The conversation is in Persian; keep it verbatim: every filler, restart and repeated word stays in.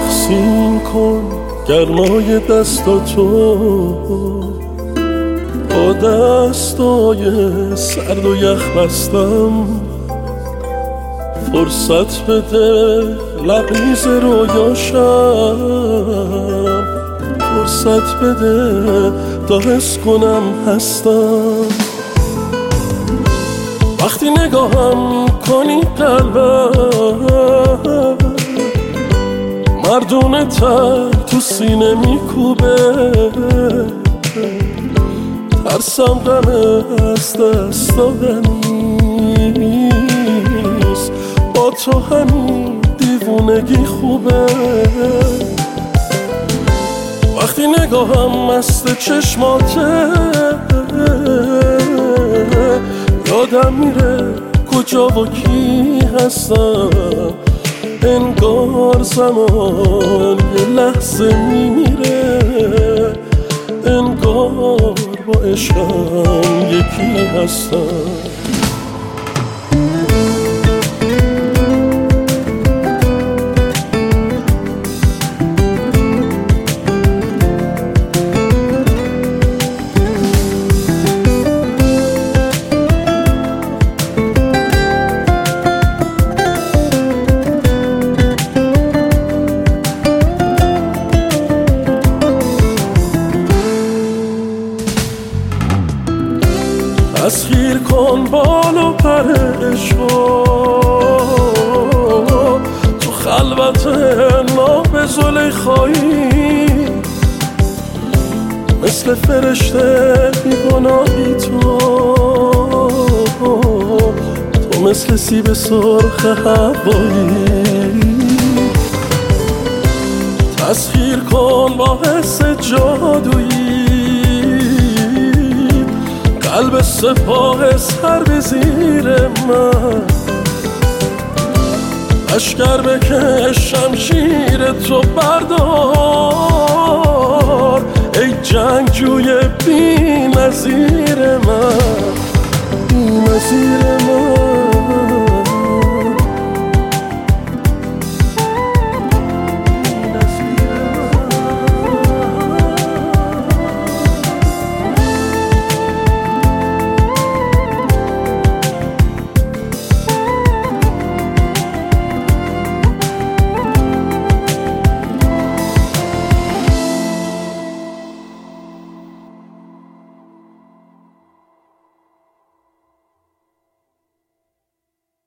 تقسیم کن گرمای دستاتو با دستای سرد و یخ بستم. فرصت بده لبریز رویاشم، فرصت بده تا حس کنم هستم. وقتی نگاهم کنی قلبم مردونه تر تو سینه میکوبه. ترسم غم از دست دادنیست، با تو همین دیوونگی خوبه. وقتی نگاهم مست چشماته یادم میره کجا و کی هستم. انگار زمان یه لحظه میمیره، انگار با عشقم یکی هستم. تسخیر کن بال و پر عشقو تو خلوت ناب زلیخایی. مثل فرشته بیگناهی تو، تو مثل سیب سرخ هوایی. تسخیر کن با حس جادویی قلب سپاه سر به زیر من. لشکر بکش شمشیر تو بردار ای جنگجوی بی نظیر من، بی نظیر